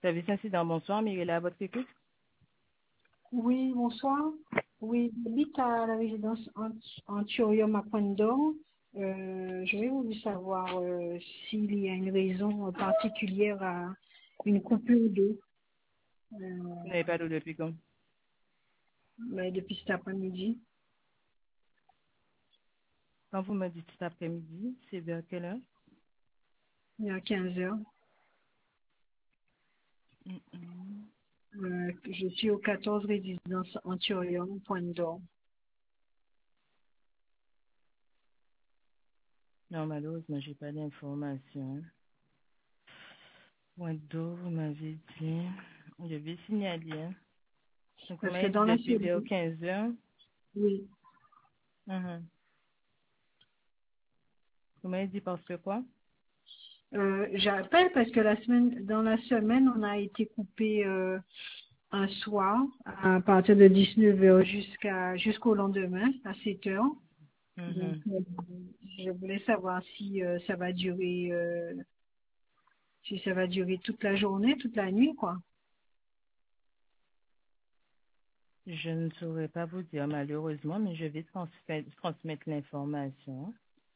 Service incident, bonsoir, Mirella, à votre écoute. Oui, bonsoir. Oui, j'habite à la résidence Anturium à Pointe d'Or. J'aurais voulu savoir s'il y a une raison particulière à une coupure d'eau Vous n'avez pas d'eau depuis quand? depuis cet après-midi. Quand vous me dites cet après-midi, c'est vers quelle heure? Il y a 15 heures. Mm. Je suis au 14 résidence Anturium, Pointe d'Or. Non, malheureusement, j'ai pas d'informations. Point d'eau, vous m'avez dit. Je vais signaler. Hein. Donc, vous Parce que m'avez dit dans la depuis semaine, vers 15 heures. oui, Mhm. Vous m'avez dit parce que quoi? j'appelle parce que dans la semaine, on a été coupé un soir à partir de 19 heures jusqu'au lendemain à 7 heures. Donc, Mhm. je voulais savoir si si ça va durer toute la journée, toute la nuit, quoi. Je ne saurais pas vous dire malheureusement, mais je vais transmettre l'information.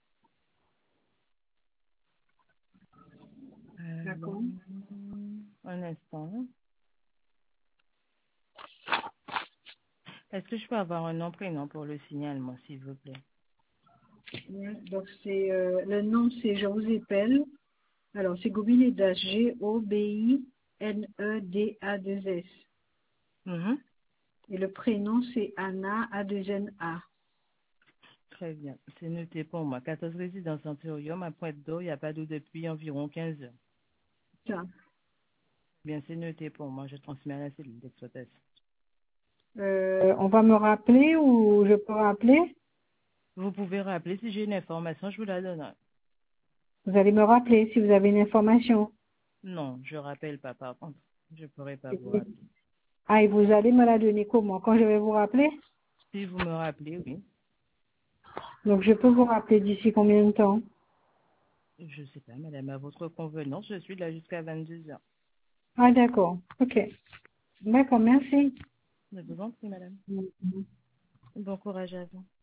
D'accord. Un instant. Est-ce que je peux avoir un nom, prénom pour le signalement, s'il vous plaît? Ouais, donc le nom, c'est je vous appelle. Alors c'est Gobinedas, Gobinedaz. Mhm. Et le prénom, c'est Anna, A2NA. Très bien. C'est noté pour moi. 14 résidences Anturium à Pointe d'Eau. Il n'y a pas d'eau depuis environ 15 heures. Ça. Bien, c'est noté pour moi. Je transmets à la cellule d'exploitation. On va me rappeler ou je peux rappeler? Vous pouvez rappeler si j'ai une information, je vous la donnerai. Vous allez me rappeler si vous avez une information. Non, je rappelle pas par contre. Je ne pourrai pas vous rappeler. Ah, et vous allez me la donner comment? Quand je vais vous rappeler? Si vous me rappelez, oui. Donc, je peux vous rappeler d'ici combien de temps? Je ne sais pas, madame, à votre convenance, je suis là jusqu'à 22 heures. Ah, d'accord. OK. D'accord, merci. Je vous en prie, madame. Mhm. Bon courage à vous.